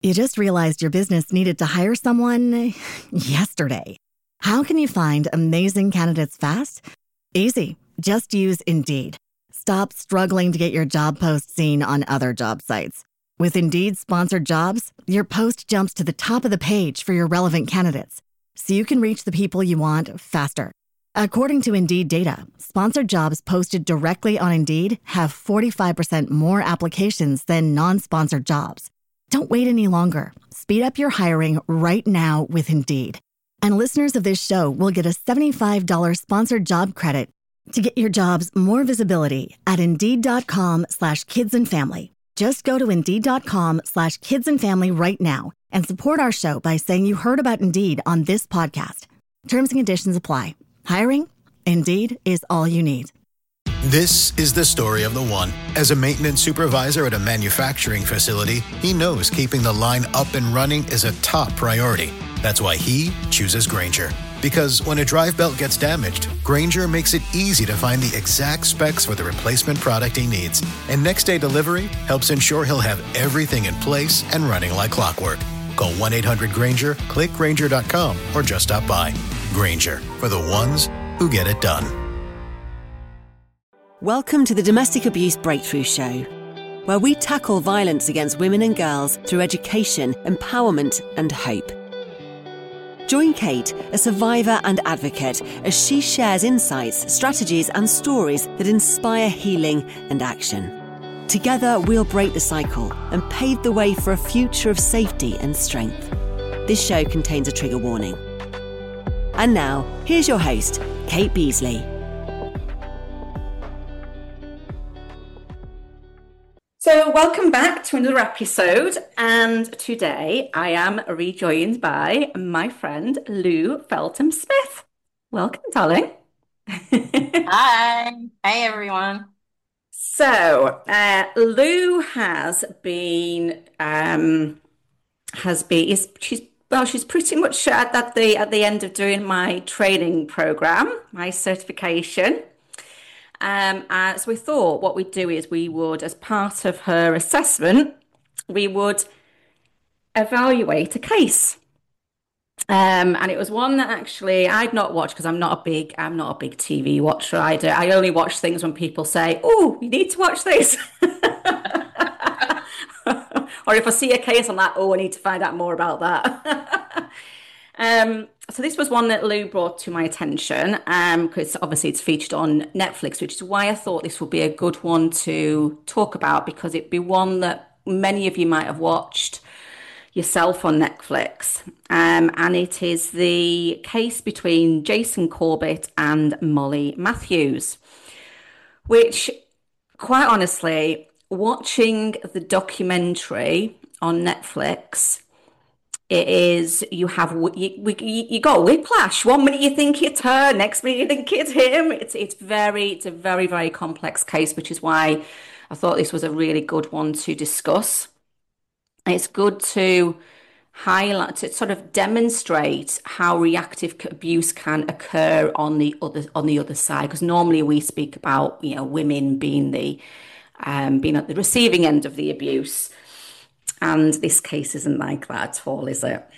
You just realized your business needed to hire someone yesterday. How can you find amazing candidates fast? Easy. Just use Indeed. Stop struggling to get your job post seen on other job sites. With Indeed sponsored jobs, your post jumps to the top of the page for your relevant candidates, so you can reach the people you want faster. According to Indeed data, sponsored jobs posted directly on Indeed have 45% more applications than non-sponsored jobs. Don't wait any longer. Speed up your hiring right now with Indeed. And listeners of this show will get a $75 sponsored job credit to get your jobs more visibility at Indeed.com/kidsandfamily. Just go to Indeed.com/kidsandfamily right now and support our show by saying you heard about Indeed on this podcast. Terms and conditions apply. Hiring? Indeed is all you need. This is the story of the one. As a maintenance supervisor at a manufacturing facility, he knows keeping the line up and running is a top priority. That's why he chooses Grainger. Because when a drive belt gets damaged, Grainger makes it easy to find the exact specs for the replacement product he needs. And next day delivery helps ensure he'll have everything in place and running like clockwork. Call 1-800-GRAINGER, click Grainger.com, or just stop by. Grainger, for the ones who get it done. Welcome to the Domestic Abuse Breakthrough Show, where we tackle violence against women and girls through education, empowerment, and hope. Join Kate, a survivor and advocate, as she shares insights, strategies, and stories that inspire healing and action. Together, we'll break the cycle and pave the way for a future of safety and strength. This show contains a trigger warning. And now, here's your host, Kate Beasley. So welcome back to another episode, and today I am rejoined by my friend Lou Feltham-Smith. Welcome, darling. Hi. Hey, everyone. So Lou she's pretty much at the end of doing my training program, my certification. So we thought what we'd do is we would, as part of her assessment, we would evaluate a case. And it was one that actually I'd not watched because I'm not a big TV watcher. I only watch things when people say, "Oh, you need to watch this." Or if I see a case, I'm like, "Oh, I need to find out more about that." So this was one that Lou brought to my attention because obviously it's featured on Netflix, which is why I thought this would be a good one to talk about, because it'd be one that many of you might have watched yourself on Netflix. And it is the case between Jason Corbett and Molly Matthews, which, quite honestly, watching the documentary on Netflix, it is, you got whiplash. One minute you think it's her, next minute you think it's him. It's a very, very complex case, which is why I thought this was a really good one to discuss. It's good to highlight, to sort of demonstrate how reactive abuse can occur on the other side. Because normally we speak about, women being at the receiving end of the abuse. And this case isn't like that at all, is it?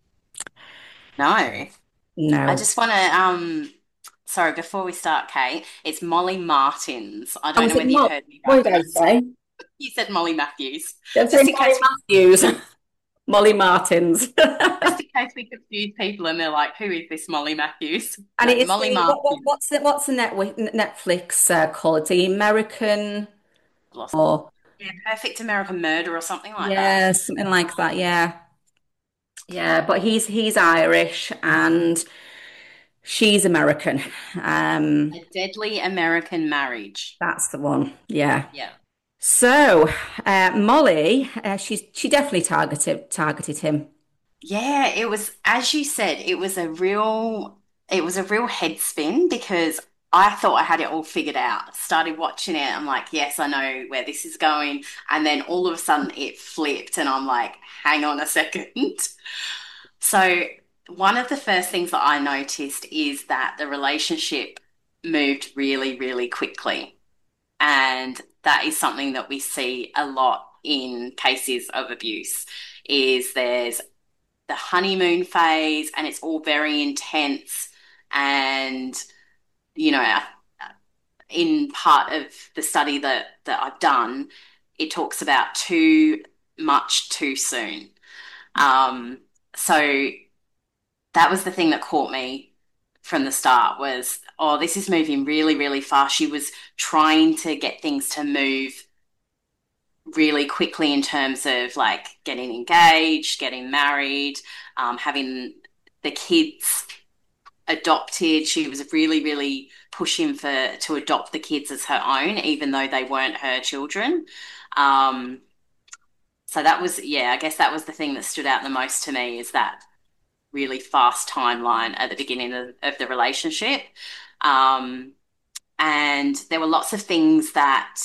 No. No. I just want to, sorry, before we start, Kate, it's Molly Martins. I don't know whether you heard me right. What did I say? You said Molly Matthews. Just in case Matthews. Molly Martins. Just in case we confuse people and they're like, who is this Molly Matthews? And it's Molly Martins. What's the Netflix called? The American... Or... Yeah, Perfect American Murder or something like that. Yeah, something like that, yeah. Yeah, but he's Irish and she's American. A Deadly American Marriage. That's the one, yeah. Yeah. So, Molly, she definitely targeted him. Yeah, it was, as you said, it was a real head spin because I thought I had it all figured out. Started watching it. I'm like, yes, I know where this is going. And then all of a sudden it flipped and I'm like, hang on a second. So one of the first things that I noticed is that the relationship moved really, really quickly. And that is something that we see a lot in cases of abuse. is there's the honeymoon phase, and it's all very intense. And, you know, in part of the study that I've done, it talks about too much too soon. Um, so that was the thing that caught me from the start was, oh, this is moving really, really fast. She was trying to get things to move really quickly in terms of like getting engaged, getting married, having the kids adopted. She was really, really pushing for to adopt the kids as her own, even though they weren't her children. Um, so that was, yeah, I guess that was the thing that stood out the most to me is that really fast timeline at the beginning of the relationship. Um, and there were lots of things that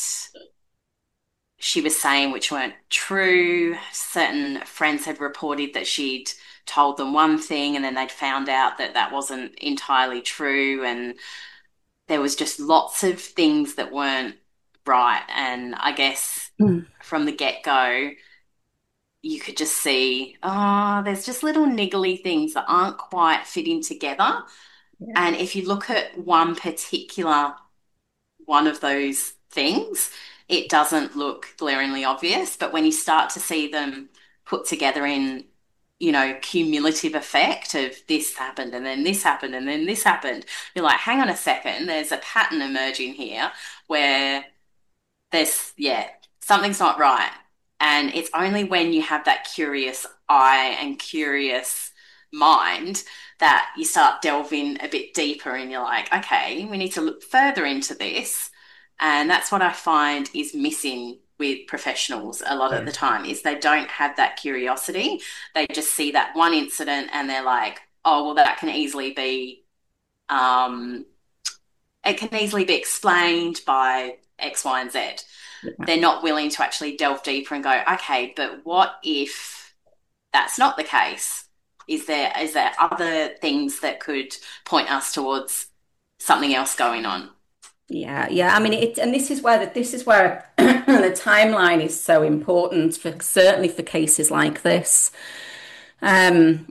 she was saying which weren't true. Certain friends had reported that she'd told them one thing and then they'd found out that that wasn't entirely true. And there was just lots of things that weren't right. And I guess Mm. from the get-go, you could just see, oh, there's just little niggly things that aren't quite fitting together. Yeah. And if you look at one particular one of those things, it doesn't look glaringly obvious. But when you start to see them put together in, you know, cumulative effect of this happened and then this happened and then this happened, you're like, hang on a second, there's a pattern emerging here where there's, yeah, something's not right. And it's only when you have that curious eye and curious mind that you start delving a bit deeper and you're like, okay, we need to look further into this. And that's what I find is missing with professionals a lot of the time is they don't have that curiosity. They just see that one incident and they're like, oh, well, that can easily be um, it can easily be explained by X, Y, and Z. They're not willing to actually delve deeper and go, okay, but what if that's not the case? Is there other things that could point us towards something else going on? Yeah, yeah. I mean, and this is where the timeline is so important for certainly for cases like this. Um,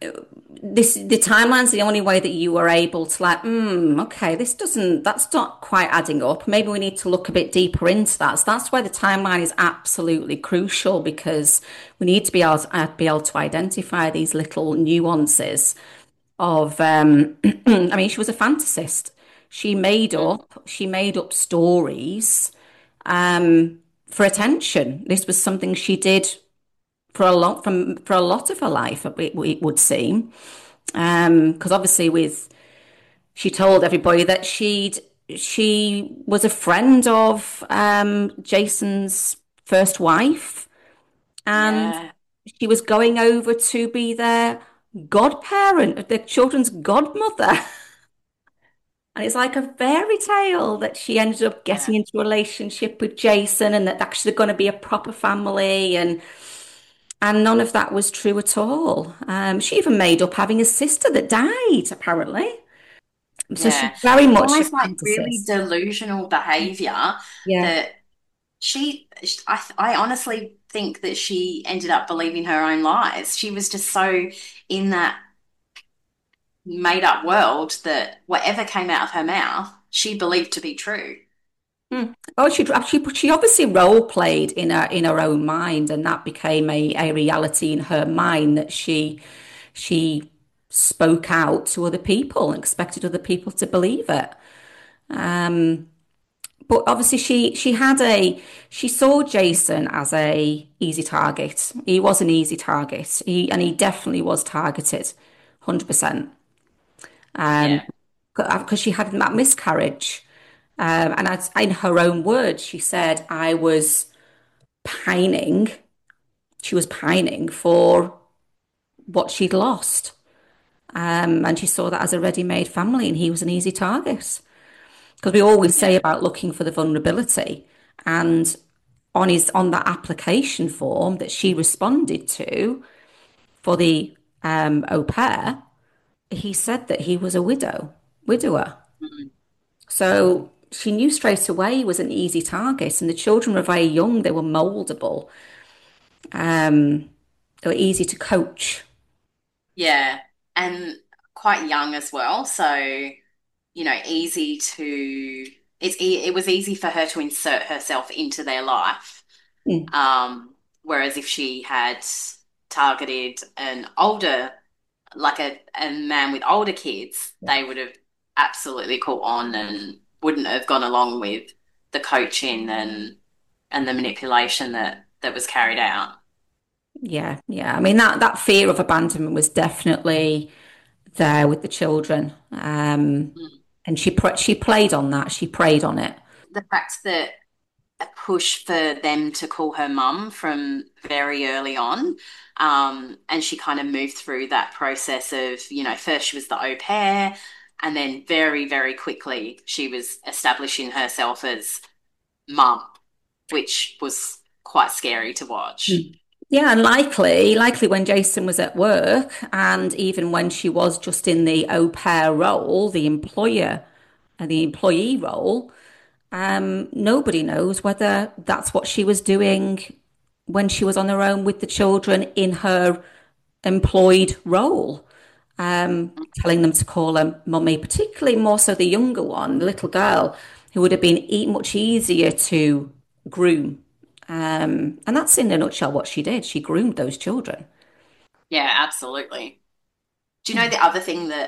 the timeline's the only way that you are able to like, okay, that's not quite adding up. Maybe we need to look a bit deeper into that. So that's why the timeline is absolutely crucial because we need to be able to identify these little nuances of, I mean, she was a fantasist. She made up stories, for attention. This was something she did for a lot of her life, it would seem. Because obviously, she told everybody that she was a friend of Jason's first wife, and Yeah, she was going over to be their godparent, their children's godmother. And it's like a fairy tale that she ended up yeah, getting into a relationship with Jason and that actually going to be a proper family and none of that was true at all. She even made up having a sister that died, apparently. So she's yeah. very It's much a almost like really fantasist. delusional behavior Yeah. that I honestly think that she ended up believing her own lies. She was just so in that made up world that whatever came out of her mouth, she believed to be true. Oh, she obviously role played in her own mind, and that became a reality in her mind that she spoke out to other people and expected other people to believe it. But obviously she saw Jason as a easy target. He was an easy target. He definitely was targeted, 100%. Yeah, Because she had that miscarriage. And in her own words, she said, I was pining. She was pining for what she'd lost. And she saw that as a ready-made family, and he was an easy target. Because we always say yeah, about looking for the vulnerability. And on that application form that she responded to for the au pair, he said that he was a widower. mm, So she knew straight away he was an easy target, and the children were very young, they were moldable. They were easy to coach. Yeah, and quite young as well. So, easy to it was easy for her to insert herself into their life. Mm. Whereas if she had targeted an older, like a man with older kids, they would have absolutely caught on and wouldn't have gone along with the coaching and the manipulation that was carried out. Yeah, yeah. I mean that fear of abandonment was definitely there with the children. Mm. And she played on that. She preyed on it. The fact that a push for them to call her mum from very early on. And she kind of moved through that process of, first she was the au pair, and then very, very quickly she was establishing herself as mum, which was quite scary to watch. Mm. Yeah, and likely when Jason was at work, and even when she was just in the au pair role, the employer and the employee role, nobody knows whether that's what she was doing when she was on her own with the children in her employed role, telling them to call her mummy, particularly more so the younger one, the little girl, who would have been much easier to groom. And that's in a nutshell what she did. She groomed those children. Yeah, absolutely. Do you know the other thing that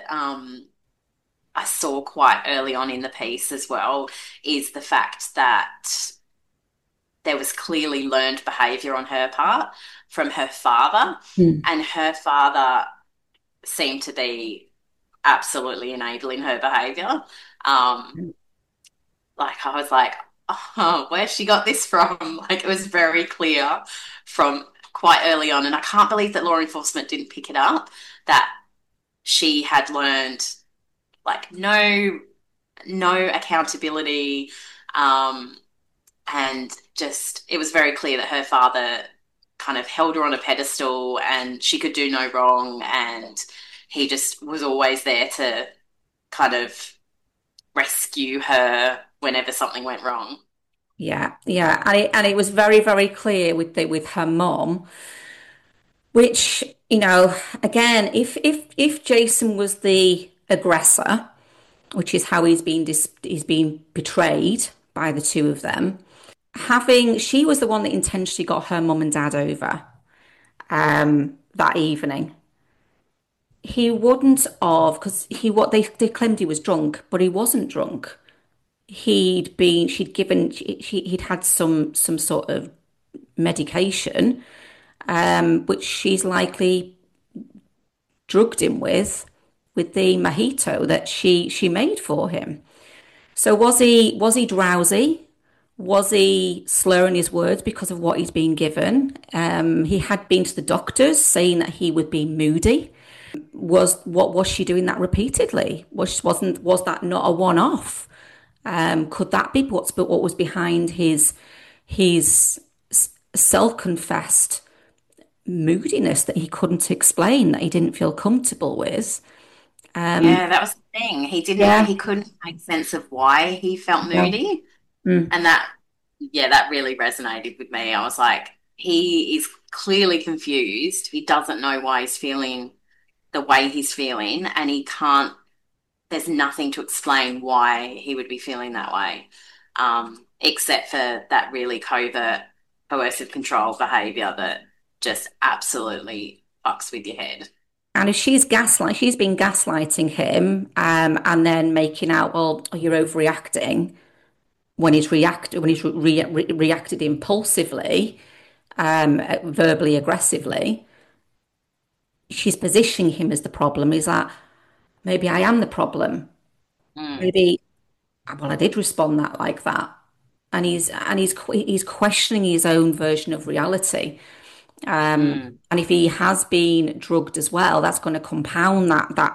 I saw quite early on in the piece as well is the fact that there was clearly learned behavior on her part from her father, Mm. and her father seemed to be absolutely enabling her behavior. Um, like I was like, oh, where she got this from? Like it was very clear from quite early on, and I can't believe that law enforcement didn't pick it up that she had learned like no accountability, um, and just it was very clear that her father kind of held her on a pedestal and she could do no wrong, and he just was always there to kind of rescue her whenever something went wrong. Yeah, yeah, and it was very very clear with with her mom, which again, if Jason was the aggressor, which is how he's been betrayed by the two of them, having she was the one that intentionally got her mum and dad over that evening. He wouldn't have because they claimed he was drunk, but he wasn't drunk. He'd had some sort of medication, which she's likely drugged him with the mojito that she made for him. So was he drowsy? Was he slurring his words because of what he's been given? He had been to the doctors saying that he would be moody. Was she doing that repeatedly? Was that not a one-off? Could that be what was behind his self-confessed moodiness that he couldn't explain, that he didn't feel comfortable with? Yeah, that was the thing. Yeah. He couldn't make sense of why he felt Yeah. moody. Mm. And that really resonated with me. I was like, he is clearly confused. He doesn't know why he's feeling the way he's feeling, and there's nothing to explain why he would be feeling that way, except for that really covert coercive control behavior that just absolutely fucks with your head. And if she's been gaslighting him, and then making out, well, you're overreacting when he's reacted impulsively, verbally aggressively. She's positioning him as the problem. Is that maybe I am the problem? Mm, Maybe, well, I did respond that like that, and he's questioning his own version of reality. mm. And if he has been drugged as well, that's going to compound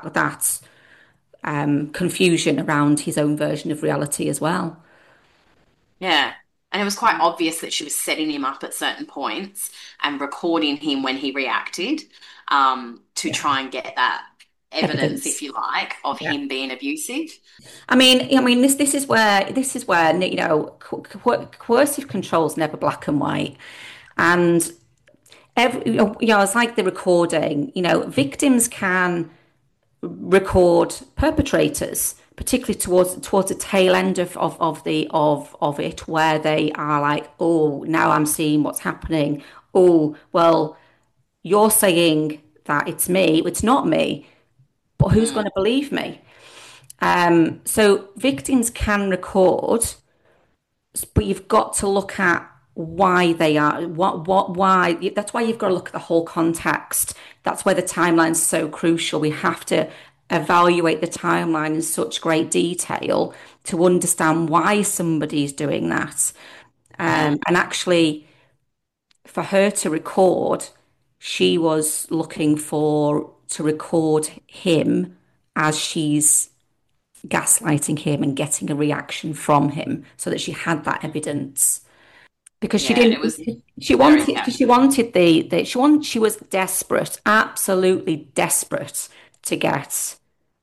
that confusion around his own version of reality as well. Yeah. And it was quite obvious that she was setting him up at certain points and recording him when he reacted, to Yeah. try and get that evidence, if Evidence. you like, of Yeah. him being abusive. I mean, this is where coercive control is never black and white, and It's like the recording. Victims can record perpetrators, particularly towards the tail end of it, where they are like, oh, now I'm seeing what's happening. Oh, well, you're saying that it's me. It's not me, but who's going to believe me? So victims can record, but you've got to look at why they are, why. That's why you've got to look at the whole context. That's why the timeline's so crucial. We have to evaluate the timeline in such great detail to understand why somebody's doing that. And actually, for her to record, she was looking to record him as she's gaslighting him and getting a reaction from him so that she had that evidence because she didn't. It was She wanted because she wanted she was desperate, absolutely desperate to get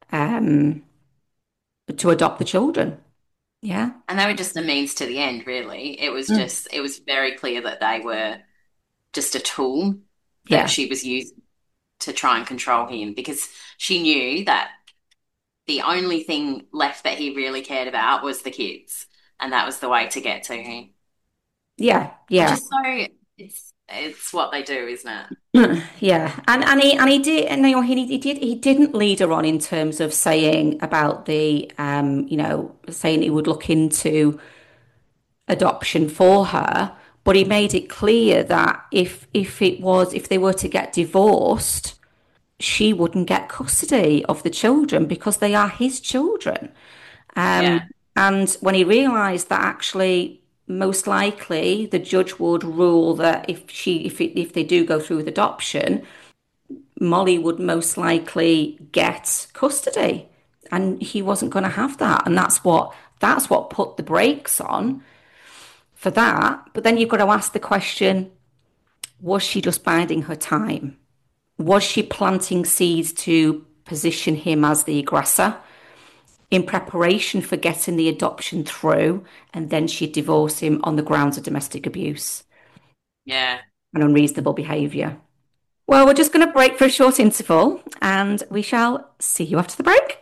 to adopt the children. Yeah. and they were just a means to the end, really. It was very clear that they were just a tool that Yeah. she was using to try and control him because she knew that the only thing left that he really cared about was the kids, and that was the way to get to him. Yeah. Which Yeah. is so it's what they do, isn't it? Yeah, and he did, and he didn't lead her on in terms of saying about the saying he would look into adoption for her, but he made it clear that if they were to get divorced, she wouldn't get custody of the children because they are his children. Yeah. And when he realised that actually most likely the judge would rule that if they do go through with adoption, Molly would most likely get custody, and he wasn't going to have that, and that's what put the brakes on for that. But then you've got to ask the question: was she just biding her time? Was she planting seeds to position him as the aggressor in preparation for getting the adoption through, and then she'd divorce him on the grounds of domestic abuse Yeah. and unreasonable behaviour? Well, we're just going to break for a short interval and we shall see you after the break.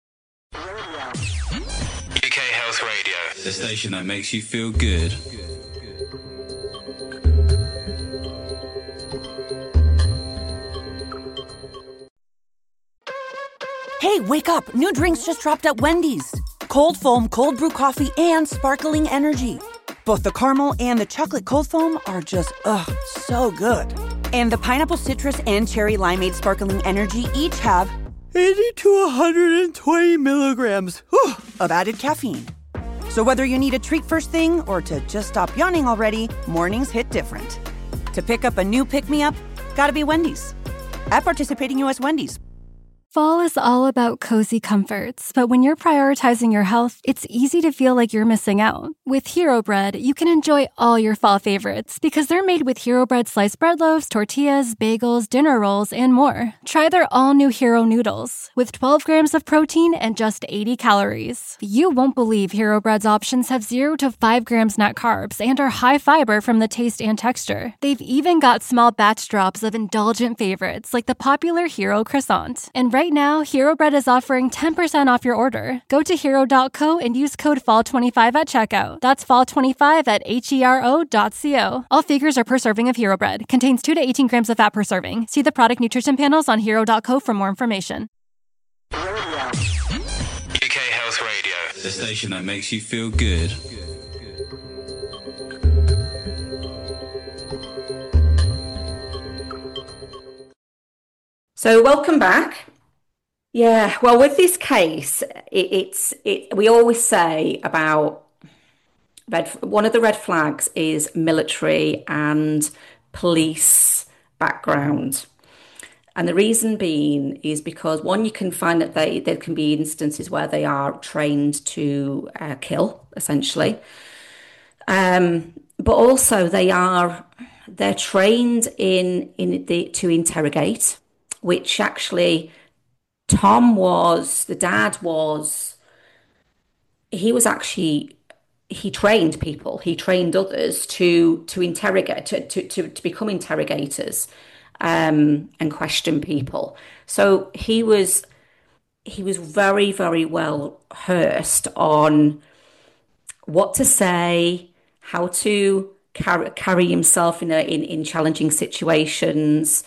UK Health Radio, the station that makes you feel good. Hey, wake up. New drinks just dropped at Wendy's. Cold foam, cold brew coffee, and sparkling energy. Both the caramel and the chocolate cold foam are just, so good. And the pineapple citrus and cherry limeade sparkling energy each have 80 to 120 milligrams of added caffeine. So whether you need a treat first thing or to just stop yawning already, mornings hit different. To pick up a new pick-me-up, gotta be Wendy's. At participating U.S. Wendy's. Fall is all about cozy comforts, but when you're prioritizing your health, it's easy to feel like you're missing out. With Hero Bread, you can enjoy all your fall favorites because they're made with Hero Bread sliced bread loaves, tortillas, bagels, dinner rolls, and more. Try their all-new Hero Noodles with 12 grams of protein and just 80 calories. You won't believe Hero Bread's options have 0 to 5 grams net carbs and are high fiber from the taste and texture. They've even got small batch drops of indulgent favorites like the popular Hero Croissant. And right now, Hero Bread is offering 10% off your order. Go to hero.co and use code FALL25 at checkout. That's FALL25 at hero.co. All figures are per serving of Hero Bread. Contains 2 to 18 grams of fat per serving. See the product nutrition panels on hero.co for more information. UK Health Radio, the station that makes you feel good. So welcome back. Yeah, well, with this case, we always say about one of the red flags is military and police background. And the reason being is because one, you can find that there can be instances where they are trained to kill, essentially. But also they're trained to interrogate, which actually the dad was, he was actually he trained people, he trained others to interrogate, to become interrogators, and question people. So he was very, very well versed on what to say, how to carry himself in challenging situations.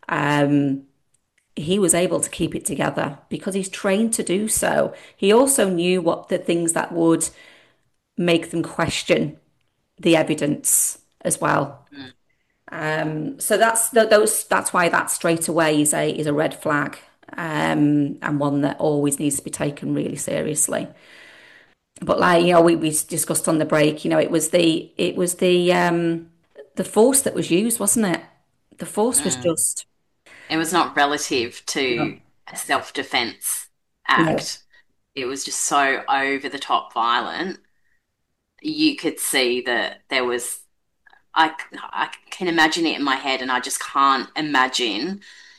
He was able to keep it together because he's trained to do so. He also knew what the things that would make them question the evidence as well. So that's why that straight away is a red flag, and one that always needs to be taken really seriously. But like, we discussed on the break, the force that was used, wasn't it? The force was Mm. just It was not relative no, to a self-defense no, act. It was just so over the top violent. You could see that there was, I can imagine it in my head, and I just can't imagine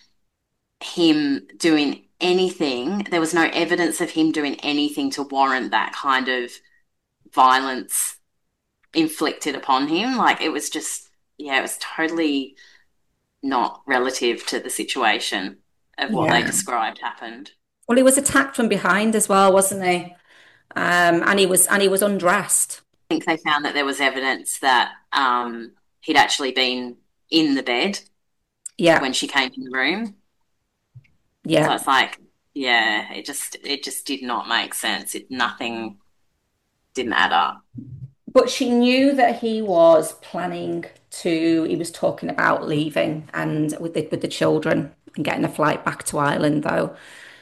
him doing anything. There was no evidence of him doing anything to warrant that kind of violence inflicted upon him. Like it was just, yeah, it was totally not relative to the situation of what they yeah. described happened. Well, he was attacked from behind as well, wasn't he? And he was undressed. I think they found that there was evidence that he'd actually been in the bed Yeah, when she came in the room. So yeah. it's like, yeah, it just did not make sense. Nothing didn't add up. But she knew that he was planning to. He was talking about leaving and with the children and getting a flight back to Ireland, though.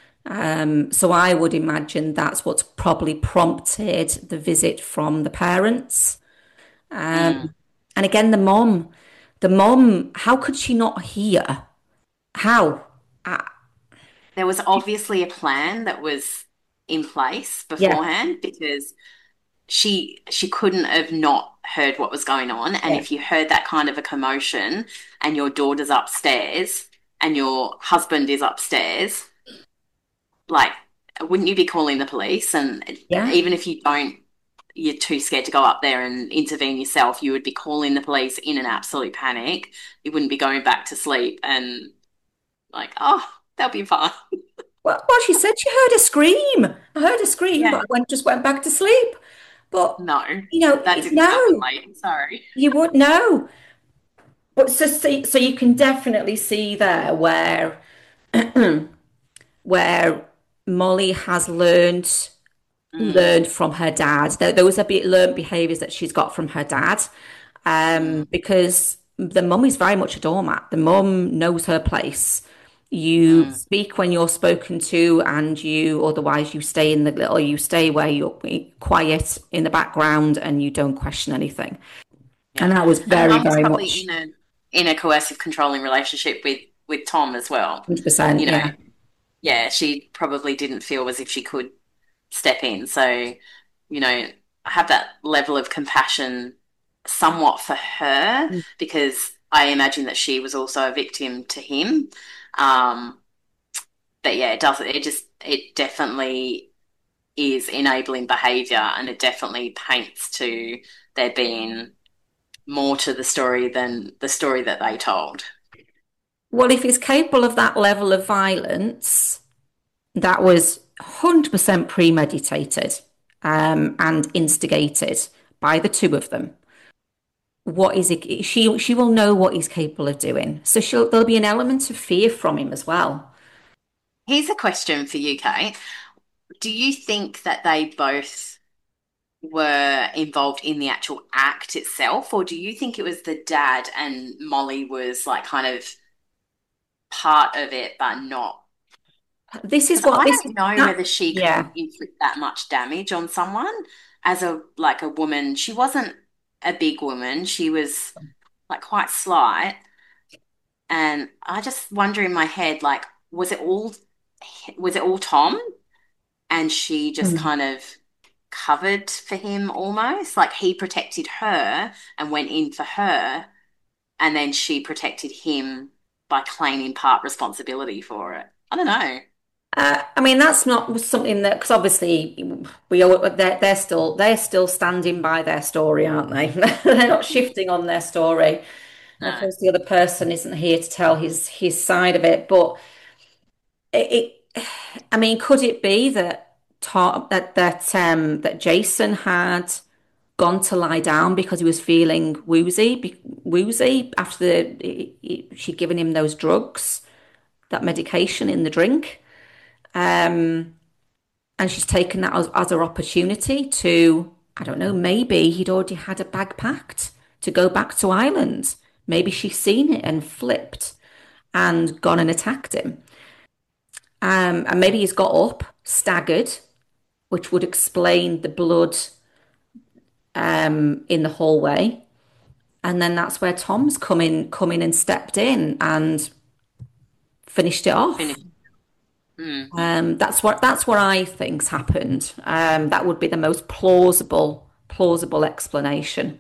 So I would imagine that's what's probably prompted the visit from the parents. Mm. And again, the mom, how could she not hear? How? Uh, There was obviously a plan that was in place yeah, beforehand because she couldn't have not heard what was going on. And yeah, if you heard that kind of a commotion and your daughter's upstairs and your husband is upstairs, like, wouldn't you be calling the police? And yeah. even if you don't, you're too scared to go up there and intervene yourself, you would be calling the police in an absolute panic. You wouldn't be going back to sleep and like, oh, they'll be fine. Well, she said she heard a scream. I heard a scream, Yeah. but I just went back to sleep. But No, that it's didn't happen, no, lady. Sorry. you would know. But so you can definitely see there where Molly has Mm, learned from her dad. Those are learned behaviors that she's got from her dad. mm, Because the mum is very much a doormat. The mum knows her place. You mm. speak when you're spoken to, and otherwise you stay or you stay where you're quiet in the background and you don't question anything. And Yeah. that was And very, mum was very probably much in a coercive controlling relationship with Tom as well. 100%. You know, Yeah. yeah, she probably didn't feel as if she could step in. So, I have that level of compassion somewhat for her because I imagine that she was also a victim to him. Um, but yeah, it definitely is enabling behavior and it definitely paints to there being more to the story than the story that they told. Well, if he's capable of that level of violence, that was 100% premeditated, and instigated by the two of them. What is it? She will know what he's capable of doing. So there'll be an element of fear from him as well. Here's a question for you, Kate. Do you think that they both were involved in the actual act itself, or do you think it was the dad and Molly was like kind of part of it, but not? This is Because what I this don't know that whether she yeah. could inflict that much damage on someone as a woman. She wasn't a big woman. She was like quite slight. And I just wonder in my head, like, was it all Tom? And she just Hmm. kind of covered for him almost. Like he protected her and went in for her, and then she protected him by claiming part responsibility for it. I don't know. I mean, that's not something that, because obviously they're still standing by their story, aren't they? They're not shifting on their story. And of No. course, the other person isn't here to tell his side of it. But I mean, could it be that that Jason had gone to lie down because he was feeling woozy after she'd given him those drugs, that medication in the drink? Um, and she's taken that as her opportunity to, I don't know, maybe he'd already had a bag packed to go back to Ireland. Maybe she's seen it and flipped and gone and attacked him. And maybe he's got up, staggered, which would explain the blood in the hallway. And then that's where Tom's come in and stepped in and finished it off. Finish. Mm. That's what I think's happened. That would be the most plausible explanation.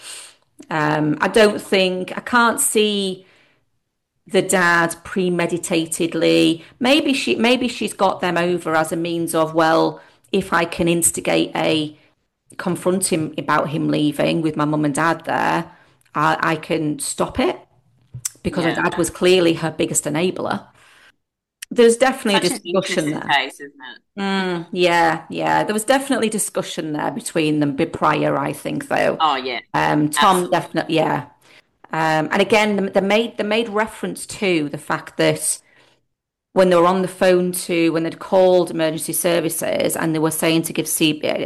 I can't see the dad premeditatedly. Maybe she's got them over as a means of, well, if I can instigate a confront him about him leaving with my mum and dad there, I can stop it because her Yeah. dad was clearly her biggest enabler. There's definitely a Such an discussion interesting there. case, isn't it? Yeah, yeah. There was definitely discussion there between them prior, I think, though. Oh, yeah, Tom absolutely. definitely, yeah. And again, they made reference to the fact that when they were on the phone when they'd called emergency services and they were saying to give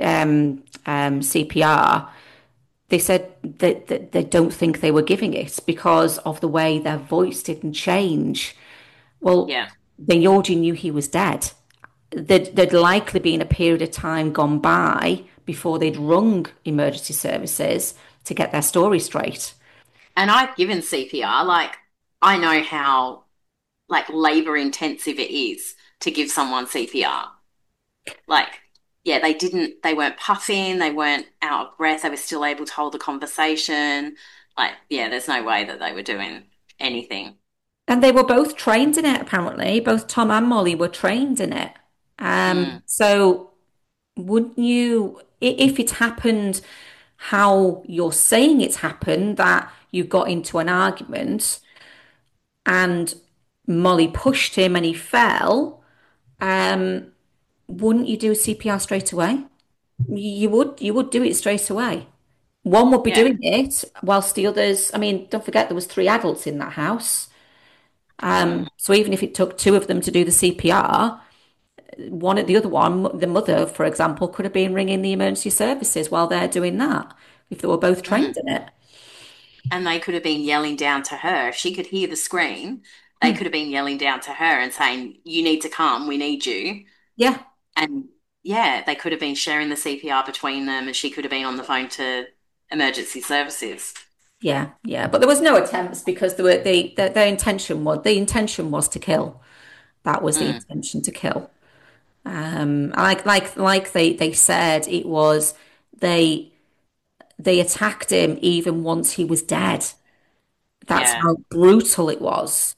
CPR, they said that they don't think they were giving it because of the way their voice didn't change. Well, Yeah. they already knew he was dead. There'd likely been a period of time gone by before they'd rung emergency services to get their story straight. And I've given CPR. Like, I know how like labor intensive it is to give someone CPR. Like, yeah, they weren't puffing, they weren't out of breath, they were still able to hold a conversation. Like, yeah, there's no way that they were doing anything. And they were both trained in it, apparently. Both Tom and Molly were trained in it. Mm, So wouldn't you, if it happened how you're saying it's happened, that you got into an argument and Molly pushed him and he fell, um, wouldn't you do CPR straight away? You would do it straight away. One would be yeah. doing it whilst the others, I mean, don't forget there was three adults in that house. Mm, So even if it took two of them to do the CPR, the other one, the mother, for example, could have been ringing the emergency services while they're doing that, if they were both mm. trained in it. And they could have been yelling down to her. If she could hear the scream, they could have been yelling down to her and saying, "You need to come, we need you." Yeah, And yeah, they could have been sharing the CPR between them, and she could have been on the phone to emergency services. yeah, yeah. But there was no attempts because there were the intention was to kill. That was the Mm, intention to kill. Like they said, it was they they attacked him even once he was dead. That's yeah, how brutal it was.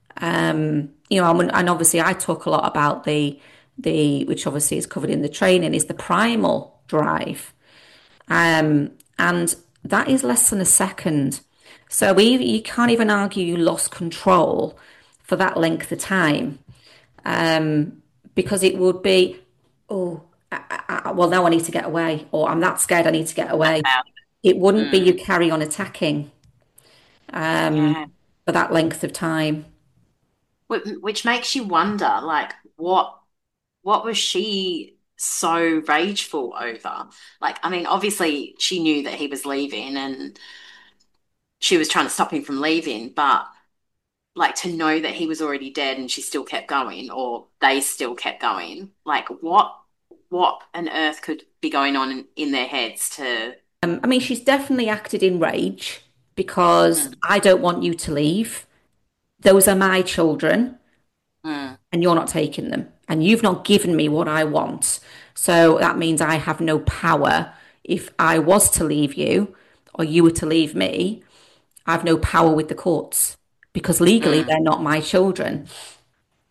And obviously I talk a lot about the which obviously is covered in the training is the primal drive. And that is less than a second. So you can't even argue you lost control for that length of time, because it would be, oh, well, now I need to get away, or I'm that scared I need to get away. out. It wouldn't be you Mm, carry on attacking yeah. for that length of time. Which makes you wonder, like, what was she so rageful over? Like, I mean, obviously she knew that he was leaving and she was trying to stop him from leaving, but like to know that he was already dead and she still kept going, or they still kept going, like what on earth could be going on in their heads to I mean, she's definitely acted in rage because mm, I don't want you to leave. Those are my children, mm, and you're not taking them, and you've not given me what I want. So that means I have no power. If I was to leave you, or you were to leave me, I have no power with the courts because legally mm, they're not my children.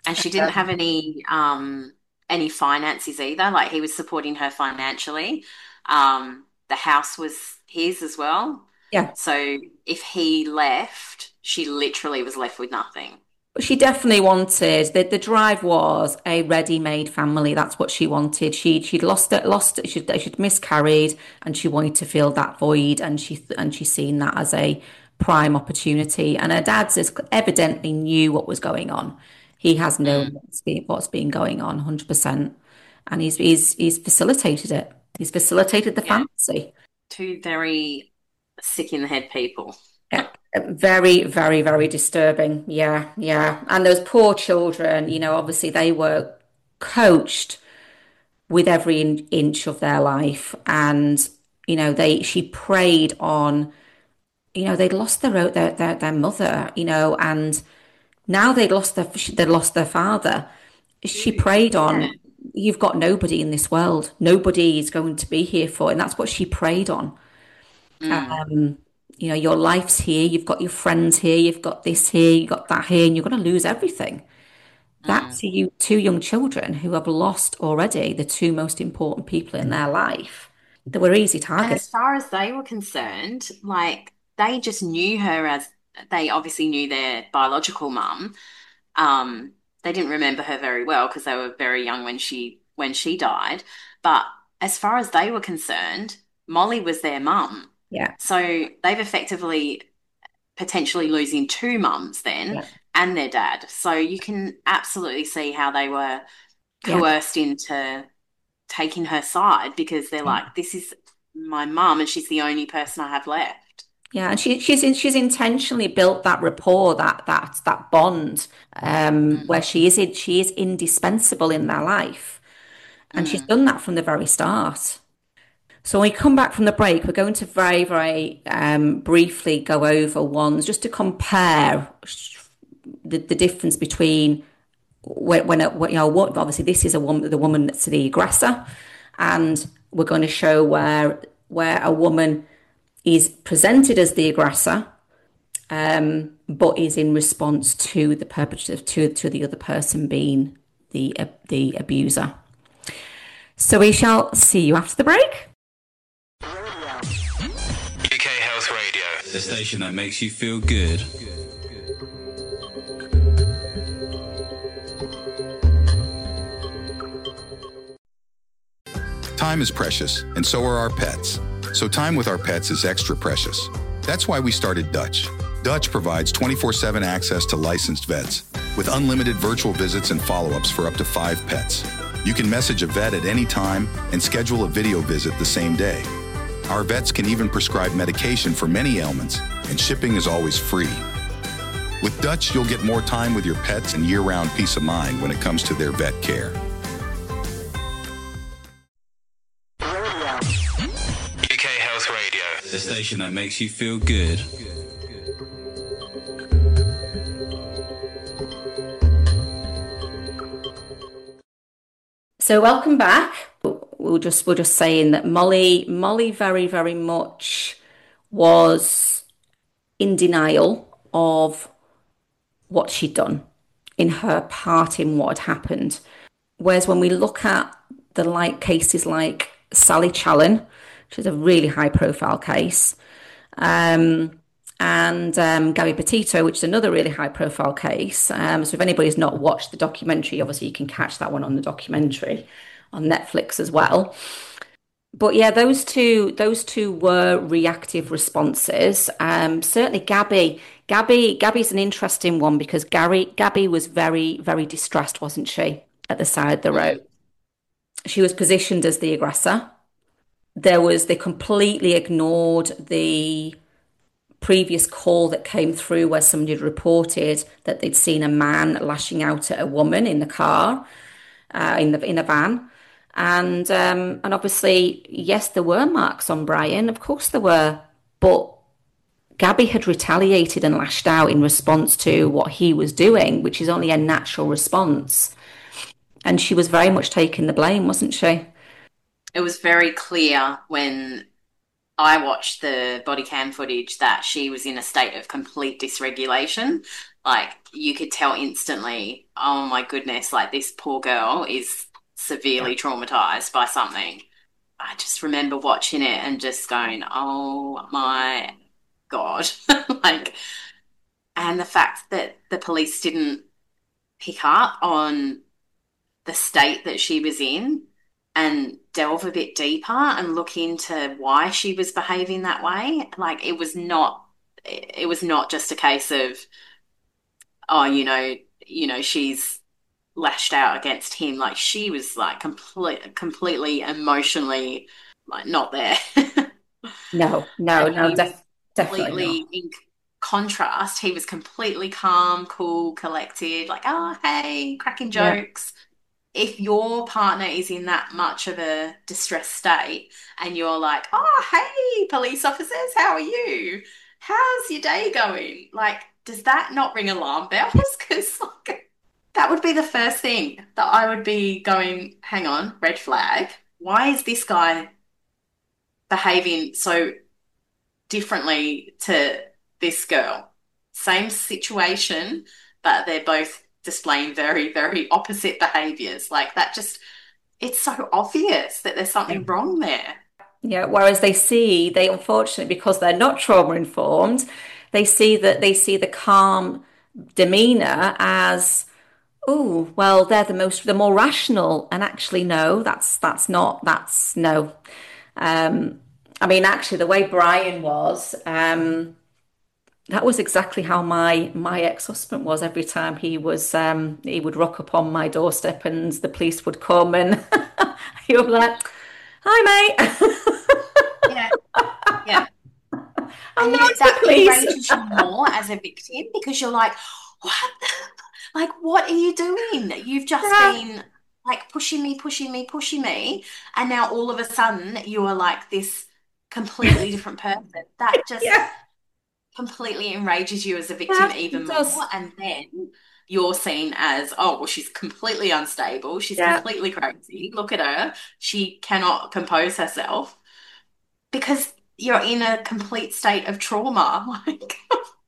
And she didn't have any finances either. Like he was supporting her financially. The house was his as well. Yeah. So if he left, she literally was left with nothing. But she definitely wanted the drive was a ready-made family. That's what she wanted. She'd she'd miscarried, and she wanted to fill that void, and she's seen that as a prime opportunity. And her dad says evidently knew what was going on. He has known what's been going on 100%, and he's facilitated it. He's facilitated the fantasy. Two very sick in the head people. Very, very, very disturbing. Yeah, yeah. And those poor children, obviously they were coached with every inch of their life. And, she preyed on, they'd lost their mother, and now they'd lost their father. She preyed on, you've got nobody in this world. Nobody is going to be here for, and that's what she preyed on. Your life's here, you've got your friends here, you've got this here, you've got that here, and you're going to lose everything. That's you, two young children who have lost already the two most important people in their life. They were easy targets. And as far as they were concerned, like they just knew her as they obviously knew their biological mum. They didn't remember her very well because they were very young when she died. But as far as they were concerned, Molly was their mum. Yeah. So they've effectively potentially losing two mums then and their dad. So you can absolutely see how they were coerced into taking her side because they're like, this is my mum and she's the only person I have left. Yeah, and she's intentionally built that rapport, that bond, where she is indispensable in their life. And she's done that from the very start. So when we come back from the break, we're going to very, very briefly go over ones just to compare the difference between obviously this is the woman that's the aggressor, and we're going to show where a woman is presented as the aggressor, but is in response to the perpetrator, to the other person being the abuser. So we shall see you after the break. UK Health Radio, the station that makes you feel good. Time is precious, and so are our pets. So time with our pets is extra precious. That's why we started Dutch. Dutch provides 24/7 access to licensed vets with unlimited virtual visits and follow-ups for up to 5 pets. You can message a vet at any time and schedule a video visit the same day. Our vets can even prescribe medication for many ailments, and shipping is always free. With Dutch, you'll get more time with your pets and year-round peace of mind when it comes to their vet care. UK Health Radio, the station that makes you feel good. So welcome back. We're just saying that Molly very, very much was in denial of what she'd done, in her part in what had happened. Whereas when we look at the cases like Sally Challen, which is a really high profile case, and Gabby Petito, which is another really high profile case. So if anybody's not watched the documentary, obviously you can catch that one on the documentary on Netflix as well. But yeah, those two were reactive responses. Certainly Gabby's an interesting one because Gabby was very, very distressed, wasn't she, at the side of the road? She was positioned as the aggressor. They completely ignored the previous call that came through where somebody had reported that they'd seen a man lashing out at a woman in the car, in the van. And obviously, yes, there were marks on Brian. Of course there were. But Gabby had retaliated and lashed out in response to what he was doing, which is only a natural response. And she was very much taking the blame, wasn't she? It was very clear when I watched the body cam footage that she was in a state of complete dysregulation. Like you could tell instantly, oh my goodness, like this poor girl is severely traumatized by something. I just remember watching it and just going, oh my God. Like, and the fact that the police didn't pick up on the state that she was in and delve a bit deeper and look into why she was behaving that way. Like it was not just a case of, oh, she's lashed out against him. Like she was like completely emotionally like not there. No, definitely not. Completely in contrast, he was completely calm, cool, collected, like, oh, hey, cracking jokes. If your partner is in that much of a distressed state and you're like, oh, hey, police officers, how are you? How's your day going? Like, does that not ring alarm bells? Because like, that would be the first thing that I would be going, hang on, red flag. Why is this guy behaving so differently to this girl? Same situation, but they're both displaying very, very opposite behaviors. Like that just, it's so obvious that there's something wrong there. Yeah, whereas they unfortunately, because they're not trauma informed, they see the calm demeanor as, oh, well, they're more rational. And actually, no, that's no. I mean, actually, the way Brian was, that was exactly how my ex-husband was. Every time he would rock up on my doorstep and the police would come and he would be like, hi, mate. Yeah. Yeah. And that enrages you more as a victim because you're like, what? Like, what are you doing? You've just been like pushing me. And now all of a sudden you are like this completely different person. That just completely enrages you as a victim even more. And then you're seen as, oh, well, she's completely unstable. She's completely crazy. Look at her. She cannot compose herself because you're in a complete state of trauma. Like,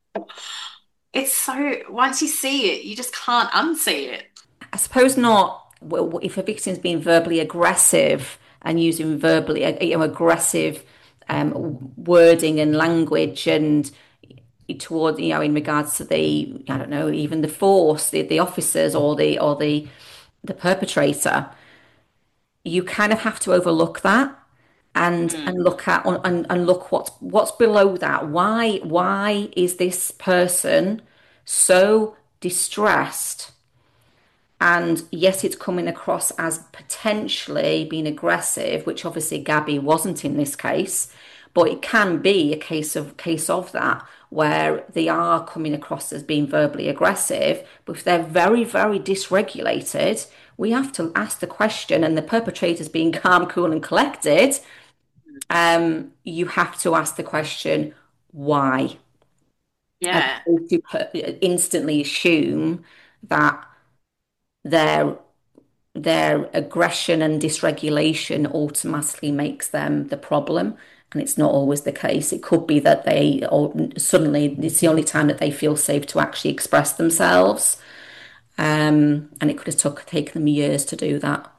it's so, once you see it, you just can't unsee it. I suppose not. Well, if a victim's being verbally aggressive and using verbally aggressive wording and language and toward, in regards to the, I don't know, even the force, the officers or the perpetrator, you kind of have to overlook that and look at and look what's below that. Why is this person so distressed? And yes, it's coming across as potentially being aggressive, which obviously Gabby wasn't in this case, but it can be a case of that where they are coming across as being verbally aggressive. But if they're very, very dysregulated, we have to ask the question, and the perpetrator's being calm, cool, and collected. You have to ask the question, why? Yeah. To instantly assume that their aggression and dysregulation automatically makes them the problem, and it's not always the case. It could be that suddenly it's the only time that they feel safe to actually express themselves, and it could have taken them years to do that.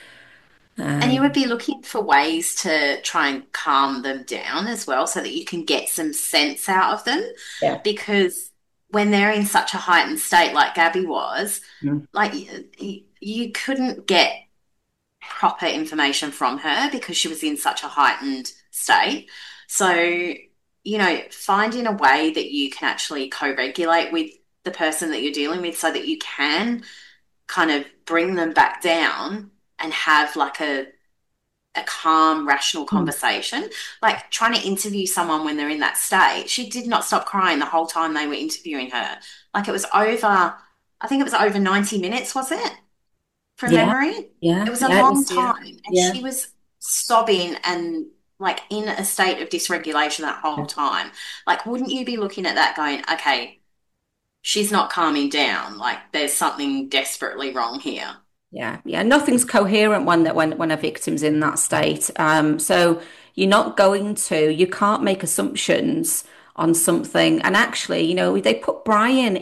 And you would be looking for ways to try and calm them down as well so that you can get some sense out of them. Yeah. Because when they're in such a heightened state like Gabby was, like you couldn't get proper information from her because she was in such a heightened state. So, finding a way that you can actually co-regulate with the person that you're dealing with so that you can kind of bring them back down and have like a calm, rational conversation. Like trying to interview someone when they're in that state. She did not stop crying the whole time they were interviewing her. Like it was I think it was over 90 minutes, was it? From memory? Yeah. It was a long time. And she was sobbing and like in a state of dysregulation that whole time. Like, wouldn't you be looking at that going, okay, she's not calming down. Like there's something desperately wrong here. Yeah. Nothing's coherent when a victim's in that state. So you can't make assumptions on something. And actually, they put Brian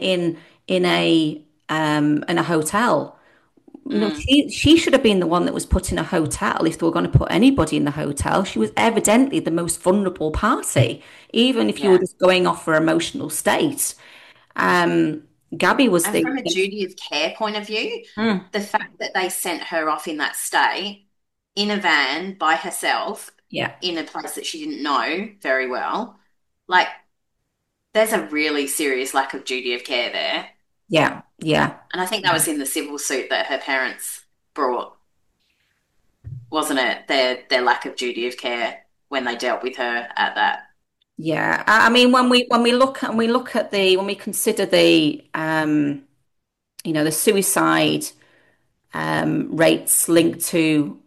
in a hotel. She should have been the one that was put in a hotel if they were going to put anybody in the hotel. She was evidently the most vulnerable party, even if you were just going off her emotional state. Gabby was And from a duty of care point of view, the fact that they sent her off in that state in a van by herself in a place that she didn't know very well, like there's a really serious lack of duty of care there. Yeah. And I think that was in the civil suit that her parents brought, wasn't it? Their lack of duty of care when they dealt with her at that. Yeah. I mean, when we consider the suicide rates linked to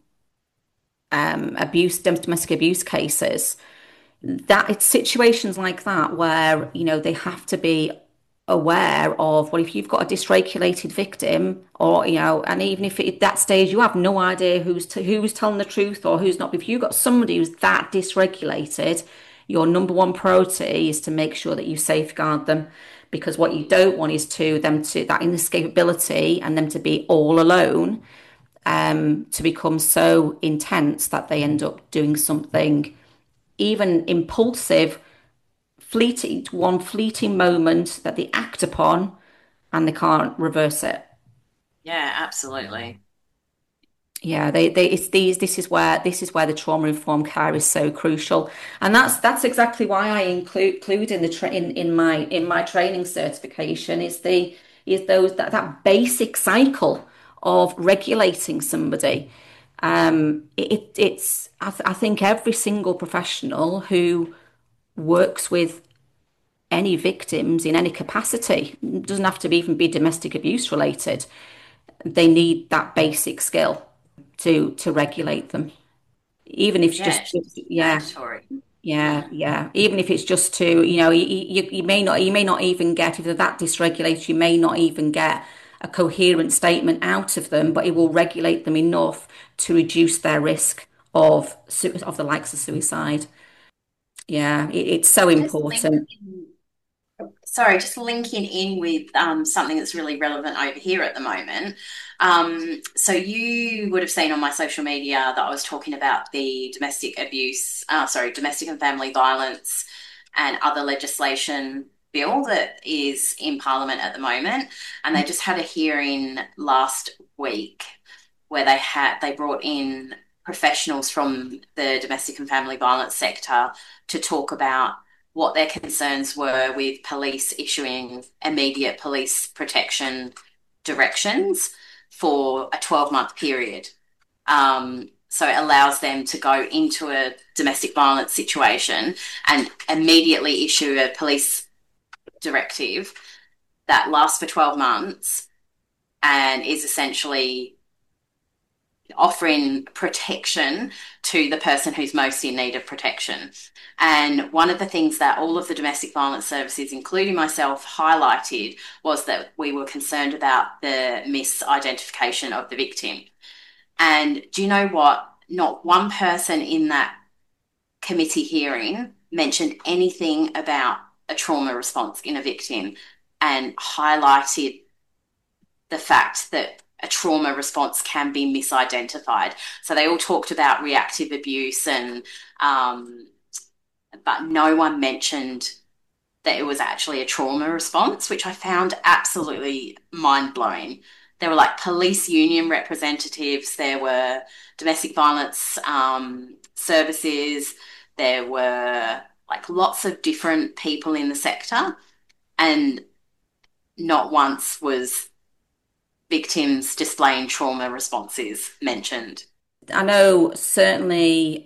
domestic abuse cases, that it's situations like that where they have to be aware of, well, if you've got a dysregulated victim, or and even if at that stage you have no idea who's telling the truth or who's not, if you've got somebody who's that dysregulated, your number one priority is to make sure that you safeguard them, because what you don't want is that inescapability and them to be all alone, to become so intense that they end up doing something even impulsive, fleeting moment that they act upon and they can't reverse it. Yeah, absolutely. Yeah, this is where the trauma-informed care is so crucial, and that's exactly why I include in my training certification is that basic cycle of regulating somebody. I think every single professional who works with any victims in any capacity, doesn't have to even be domestic abuse related, they need that basic skill to regulate them, even if it's even if it's just to you may not even get, if they're that dysregulated, you may not even get a coherent statement out of them, but it will regulate them enough to reduce their risk of the likes of suicide. It's so important. Just linking in with something that's really relevant over here at the moment. So you would have seen on my social media that I was talking about the domestic and family violence and other legislation bill that is in Parliament at the moment. And they just had a hearing last week where they brought in professionals from the domestic and family violence sector to talk about what their concerns were with police issuing immediate police protection directions for a 12-month period. So it allows them to go into a domestic violence situation and immediately issue a police directive that lasts for 12 months and is essentially offering protection to the person who's most in need of protection. And one of the things that all of the domestic violence services, including myself, highlighted was that we were concerned about the misidentification of the victim. And do you know what? Not one person in that committee hearing mentioned anything about a trauma response in a victim, and highlighted the fact that a trauma response can be misidentified. So they all talked about reactive abuse but no one mentioned that it was actually a trauma response, which I found absolutely mind-blowing. There were like police union representatives, there were domestic violence services, there were like lots of different people in the sector, and not once was victims displaying trauma responses mentioned. I know certainly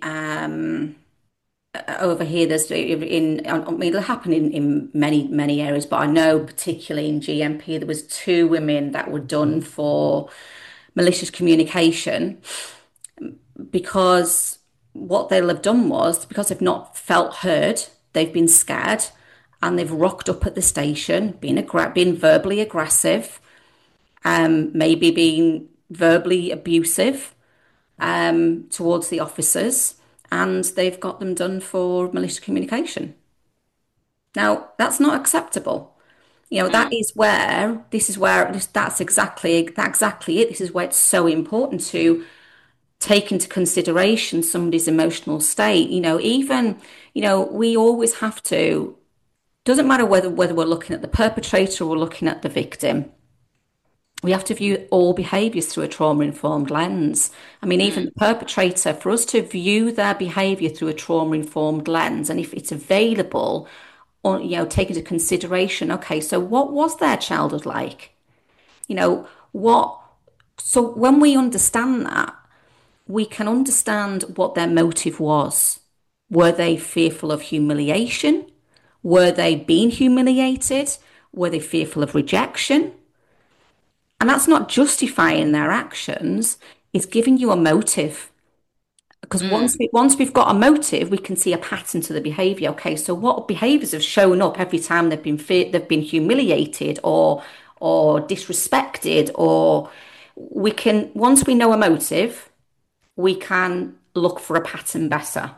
over here it'll happen in many areas, but I know particularly in GMP there was 2 women that were done for malicious communication, because what they'll have done was, because they've not felt heard, they've been scared and they've rocked up at the station, been verbally aggressive, maybe being verbally abusive towards the officers, and they've got them done for malicious communication. Now, that's not acceptable. You know, that is where, this is where, that's exactly it. This is where it's so important to take into consideration somebody's emotional state. You know, even, you know, we always have to, doesn't matter whether we're looking at the perpetrator or we're looking at the victim, we have to view all behaviours through a trauma-informed lens. I mean, even the perpetrator, for us to view their behaviour through a trauma-informed lens, and if it's available, or, you know, take into consideration, okay, so what was their childhood like? You know, so when we understand that, we can understand what their motive was. Were they fearful of humiliation? Were they being humiliated? Were they fearful of rejection? And that's not justifying their actions, it's giving you a motive. Because once we've got a motive, we can see a pattern to the behavior. Okay, so what behaviors have shown up every time they've been humiliated or disrespected, or we can, once we know a motive, we can look for a pattern better.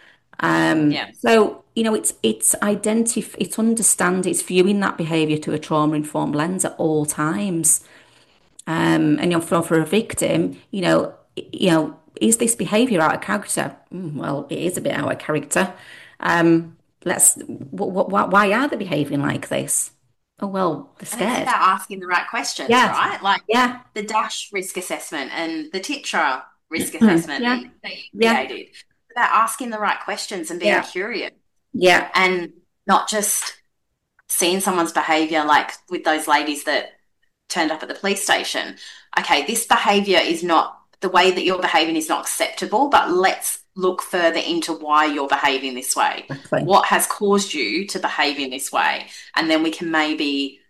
So, you know, it's understanding, it's viewing that behavior to a trauma-informed lens at all times. And you know, for a victim, is this behavior out of character? Well, it is a bit out of character. Why are they behaving like this? Oh, well, they're And it's scared. about asking the right questions, Yeah, right? Like yeah, the DASH risk assessment and the TITRA risk assessment yeah, that you yeah, created. It's about asking the right questions and being yeah, curious yeah, and not just seeing someone's behavior like with those ladies that turned up at the police station. Okay, this behavior is not, the way that you're behaving is not acceptable, but let's look further into why you're behaving this way. exactly. What has caused you to behave in this way? And then we can maybe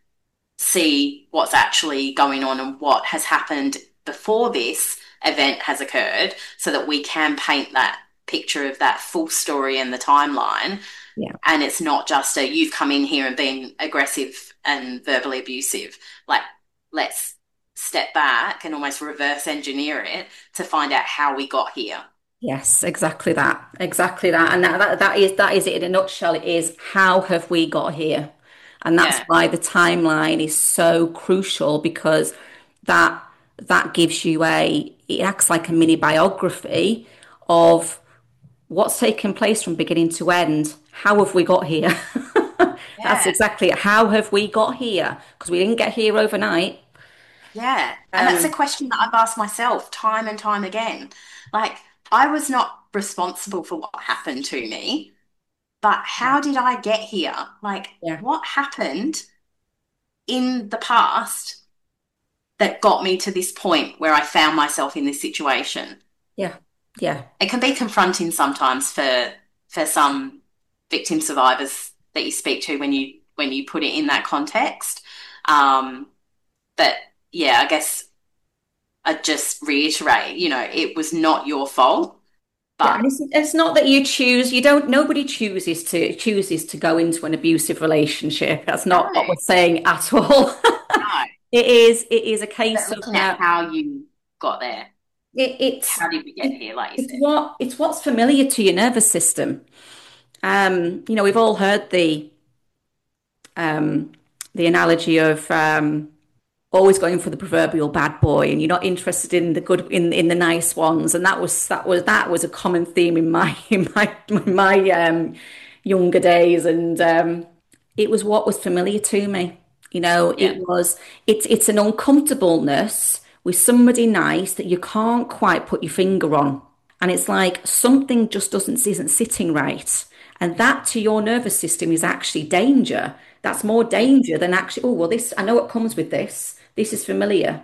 see what's actually going on and what has happened before this event has occurred so that we can paint that picture of that full story and the timeline. Yeah, And it's not just a you've come in here and been aggressive and verbally abusive. Like, let's step back and almost reverse engineer it to find out how we got here. yes, exactly that, and that is it in a nutshell. It is, how have we got here? And that's Yeah, why the timeline is so crucial, because that that gives you it acts like a mini biography of what's taken place from beginning to end. How have we got here? That's yeah, exactly it. How have we got here? Because we didn't get here overnight. yeah. And that's a Um, question that I've asked myself time and time again. Like, I was not responsible for what happened to me, but how did I get here? Like, yeah, what happened in the past that got me to this point where I found myself in this situation? yeah, yeah, It can be confronting sometimes for some victim survivors that you speak to when you put it in that context. Um, but yeah, I guess I just reiterate, it was not your fault, yeah. but And it's not that you choose. You don't. Nobody chooses to go into an abusive relationship. That's no, not what we're saying at all. no. It is a But case of looking at how you got there, it's how did we get here, like you said? it's what's familiar to your nervous system. We've all heard the analogy of always going for the proverbial bad boy, and you're not interested in the good, in the nice ones. And that was a common theme in my in my younger days, and it was what was familiar to me. Yeah, It's an uncomfortableness with somebody nice that you can't quite put your finger on. And it's like something just doesn't isn't sitting right. And that to your nervous system is actually danger. That's more danger than actually, oh, well, this, I know what comes with this. This is familiar.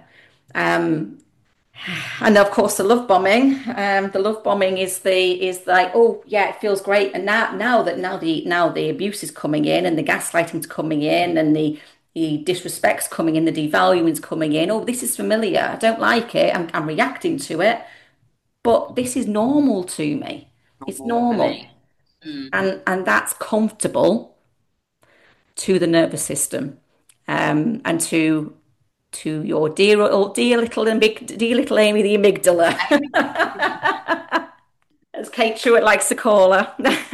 And of course, the love bombing. The love bombing is like, oh yeah, it feels great. And now the abuse is coming in, and the gaslighting's coming in, and the disrespect's coming in, the devaluing's coming in. Oh, this is familiar. I don't like it. I'm reacting to it, but this is normal to me. It's normal for normal, me. Mm, and that's comfortable to the nervous system, and to your dear little Amy, the amygdala, as Kate Truitt likes to call her.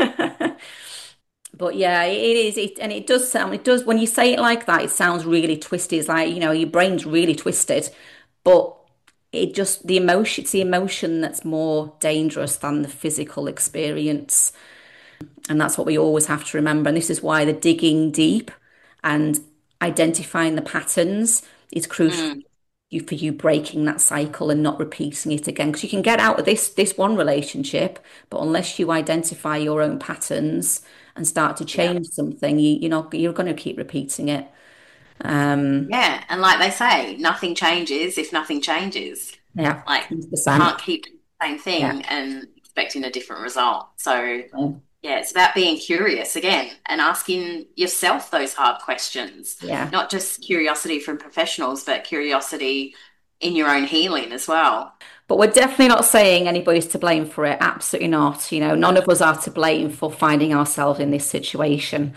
But yeah, it is. It does sound. It does when you say it like that. It sounds really twisted. It's like, your brain's really twisted. But it's the emotion that's more dangerous than the physical experience. And that's what we always have to remember. And this is why the digging deep and identifying the patterns is crucial for you breaking that cycle and not repeating it again. Because you can get out of this one relationship, but unless you identify your own patterns and start to change something, you're going to keep repeating it. And like they say, nothing changes if nothing changes. Yeah, like 100%. You can't keep the same thing and expecting a different result. So it's about being curious again and asking yourself those hard questions. Yeah, not just curiosity from professionals, but curiosity in your own healing as well. But we're definitely not saying anybody's to blame for it. Absolutely not. None of us are to blame for finding ourselves in this situation.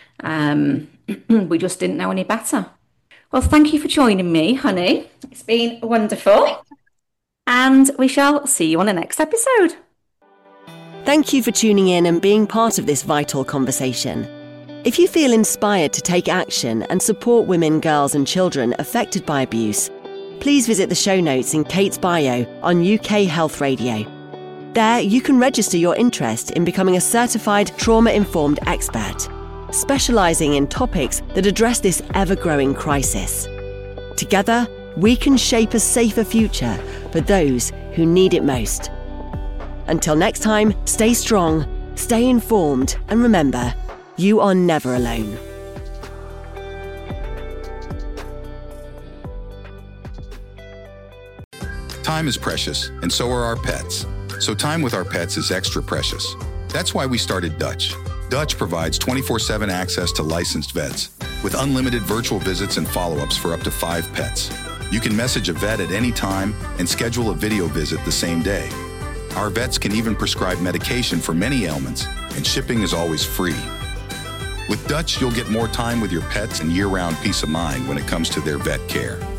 We just didn't know any better. Well, thank you for joining me, honey. It's been wonderful. And we shall see you on the next episode. Thank you for tuning in and being part of this vital conversation. If you feel inspired to take action and support women, girls and children affected by abuse, please visit the show notes in Kate's bio on UK Health Radio. There, you can register your interest in becoming a certified trauma-informed expert, specialising in topics that address this ever-growing crisis. Together, we can shape a safer future for those who need it most. Until next time, stay strong, stay informed, and remember, you are never alone. Time is precious, and so are our pets. So time with our pets is extra precious. That's why we started Dutch. Dutch provides 24/7 access to licensed vets, with unlimited virtual visits and follow-ups for up to 5 pets. You can message a vet at any time and schedule a video visit the same day. Our vets can even prescribe medication for many ailments, and shipping is always free. With Dutch, you'll get more time with your pets and year-round peace of mind when it comes to their vet care.